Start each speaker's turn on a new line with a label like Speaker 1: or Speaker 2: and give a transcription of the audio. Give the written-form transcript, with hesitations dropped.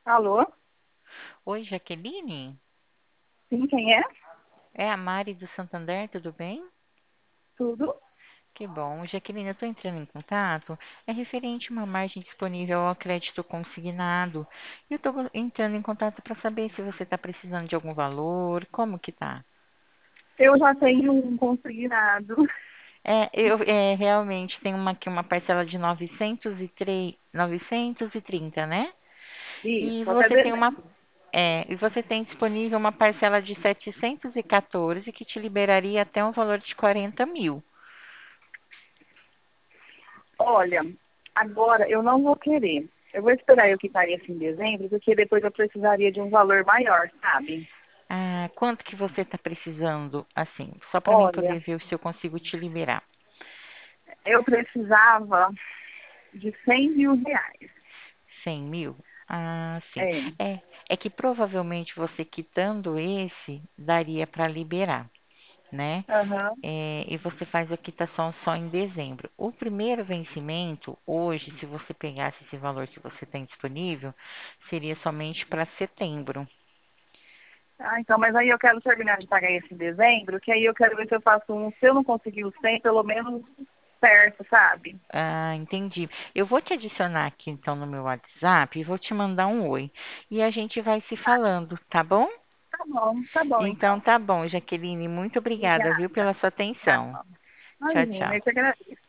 Speaker 1: Alô?
Speaker 2: Oi, Jaqueline?
Speaker 1: Sim, quem é?
Speaker 2: É a Mari do Santander, tudo bem?
Speaker 1: Tudo?
Speaker 2: Que bom. Jaqueline, eu estou entrando em contato. É referente a uma margem disponível ao crédito consignado. E eu estou entrando em contato para saber se você está precisando de algum valor, como que tá?
Speaker 1: Eu já tenho um consignado.
Speaker 2: Eu realmente tenho aqui uma parcela de 930, né? E
Speaker 1: Isso, até
Speaker 2: você tem uma,
Speaker 1: dezembro.
Speaker 2: e você tem disponível uma parcela de 714 que te liberaria até um valor de 40 mil.
Speaker 1: Olha, agora eu não vou querer. Eu vou esperar eu quitar esse em dezembro, porque depois eu precisaria de um valor maior, sabe?
Speaker 2: Ah, quanto que você está precisando, assim, só para mim
Speaker 1: Olha,
Speaker 2: poder ver se eu consigo te liberar?
Speaker 1: eu precisava de 100 mil reais.
Speaker 2: 100 mil? Ah, sim.
Speaker 1: É.
Speaker 2: É, é que provavelmente você quitando esse, daria para liberar, né?
Speaker 1: Aham.
Speaker 2: E você faz a quitação só em dezembro. O primeiro vencimento, hoje, se você pegasse esse valor que você tem disponível, seria somente para setembro.
Speaker 1: Ah, então, mas aí eu quero terminar de pagar esse em dezembro, que aí eu quero ver se eu faço um, se eu não conseguir o 100, pelo menos perto, sabe?
Speaker 2: Ah, entendi. Eu vou te adicionar aqui então no meu WhatsApp e vou te mandar um oi. E a gente vai se falando, tá bom?
Speaker 1: Tá bom
Speaker 2: Então
Speaker 1: então.
Speaker 2: tá bom, Jaqueline. Muito obrigada, viu,
Speaker 1: Obrigada.
Speaker 2: pela sua
Speaker 1: Tá
Speaker 2: atenção.
Speaker 1: bom.
Speaker 2: Tchau,
Speaker 1: Imagina,
Speaker 2: tchau.
Speaker 1: eu que agradeço.